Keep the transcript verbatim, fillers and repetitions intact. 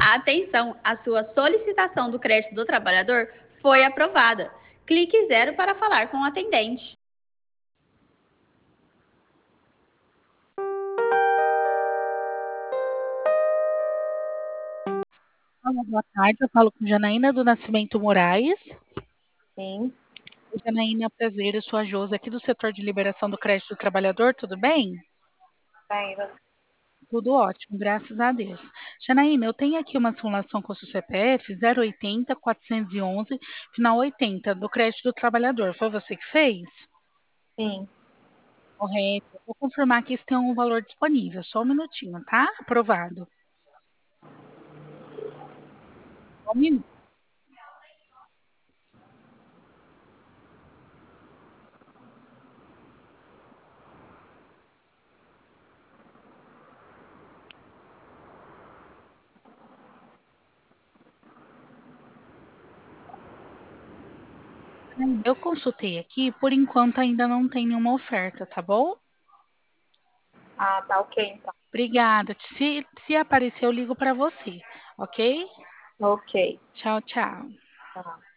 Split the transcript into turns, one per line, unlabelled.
Atenção, a sua solicitação do crédito do trabalhador foi aprovada. Clique zero para falar com o atendente.
Olá, boa tarde. Eu falo com Janaína do Nascimento Moraes.
Sim.
Janaína, prazer. Eu sou a Josi, aqui do setor de liberação do crédito do trabalhador. Tudo bem?
Bem, você...
Tudo ótimo, graças a Deus. Janaína, eu tenho aqui uma simulação com o seu C P F zero oitenta, quatrocentos e onze, final oitenta, do crédito do trabalhador. Foi você que fez?
Sim.
Correto. Vou confirmar que isso tem um valor disponível. Só um minutinho, tá? Aprovado. Só um minuto. Eu consultei aqui, por enquanto ainda não tem nenhuma oferta, tá bom?
Ah, tá ok, então.
Obrigada. Se, se aparecer, eu ligo para você, ok?
Ok.
Tchau, tchau.
Tá.